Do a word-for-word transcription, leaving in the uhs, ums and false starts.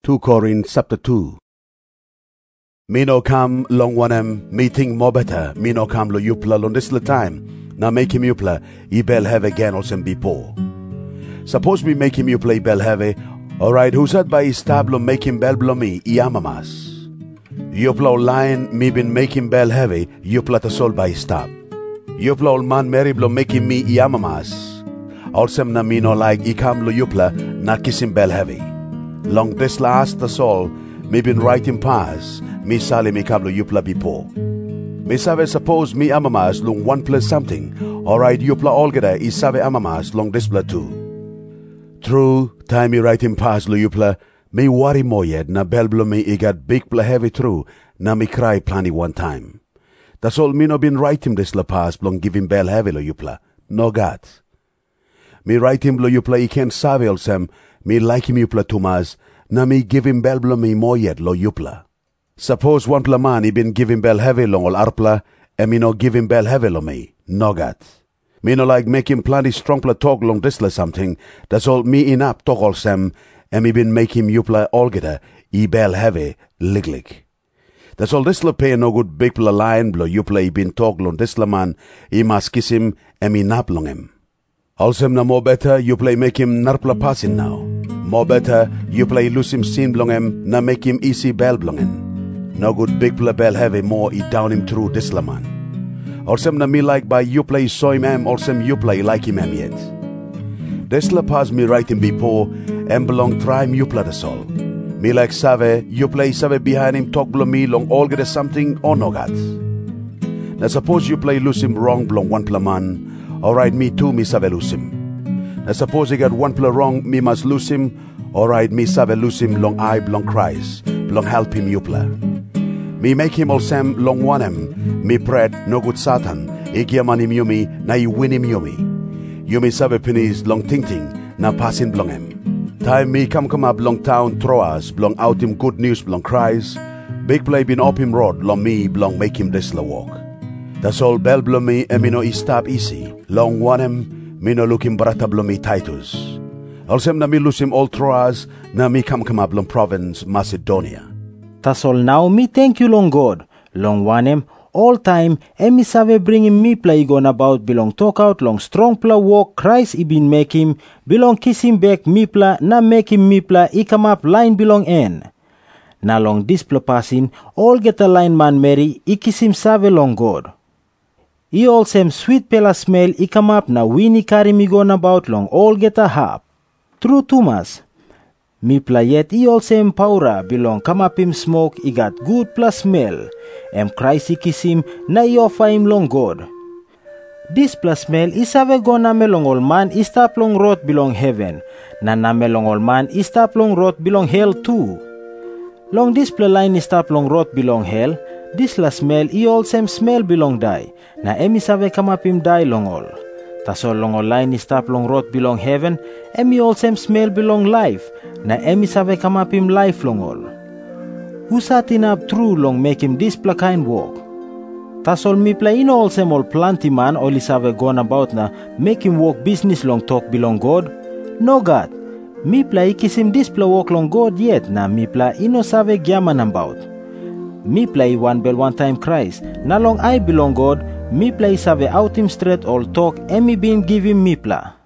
Second Corinthians chapter two. Me no come long one em, me think more better, me no come lo yupla long this little time. Now make him yupla, he bel have again also be poor. Suppose me make him yupla, he bel have, alright, who said by his tablo make him bel blow me, iamamas. Yupla lion, me been make him bel heavy, yupla the soul by his tab. Yupla old man Mary blow making me iamamas. Also na me no like he come lo yupla, na kiss him bel heavy. Long this last the soul, me been writing pass, me sali me kablo yupla before. Me save suppose me amamas long one plus something, alright yupla algeda is save amamas long this bla too. True, time me writing pass lo yupla, me worry more yet na belblo me I got big bla heavy true, na me cry plenty one time. That's all me no been writing this la pass long giving bel heavy lo yupla, no got. Me writing blo yupla I can't save sem, me like him yupla tumas, na me give him bel blo me more yet lo yupla. Suppose one pla man he been giving bel heavy long ol arpla, and me no give him bel heavy lo me, no gat. Me no like make him plenty strong pla talk long this la something, that's all me in up talk all sem, and me been make him yupla all geta, e bel heavy, lig lig. That's all this la pay no good big pla line blo yupla he been talk long this la man, he must kiss him, and me nap long him. Also na more better, you play make him narpla passing now. More better, you play lose him sin blong him, na make him easy bell blong him. No good big play bell heavy more, he down him through this la man. Also na me like by you play saw him em, also you play like him em yet. This la pass me right him before, em belong try him you play the soul. Me like save, you play save behind him talk blow me long all get something or no got. Now suppose you play lose him wrong blong one pla man, alright, me too, me save lose him. Now suppose he got one play wrong, me must lose him. Alright, me save lose him long I belong Christ, belong help him you play. Me make him all sam long one him, me pray no good Satan, he give man him yumi, na he win him yumi. Yumi save pennies long ting ting, na passing belong him. Time me come come up long town Troas, belong out him good news belong Christ. Big play been up him road, long me belong make him this la walk. That's all bell blow me and me no e stop easy. Long one him, me no look him brata blow me Titus. Also na me lose him all Troas, na me come come up long province Macedonia. That's all now me thank you long God. Long one him, all time, and me save bring him me play gone about belong talk out long strong pla walk Christ he been make him, belong kiss him back me pla, na make him me pla, he come up line belong en. Na long this pla passing, all get a line man Mary, he kiss him save long God. He all same sweet pela smell, he come up na winnie carry me gone about long all get a hap. True Thomas. Me pla yet he all same paura belong come up him smoke, he got good plus smell. Em Christ he kiss him, na he offer him long God. This plus smell is have gone na melong all man, he stop long road belong heaven. Na na melong all man, he stop long road belong hell too. Long this pla line he stop long road belong hell. This la smell, he all same smell belong die. Na emi save come up him die long all. Taso long all line he stop long road belong heaven. Emi all same smell belong life. Na emi save come up him life long all. Who sat in up true long make him this pla kind walk? Tasol me play in all same all planty man all he save gone about na make him walk business long talk belong God. No God. Me play kiss him this pla walk long God yet na me play ino save gyaman about. Me play one bell one time Christ. Na long I belong God, me play save out him straight all talk and me been give him me pla.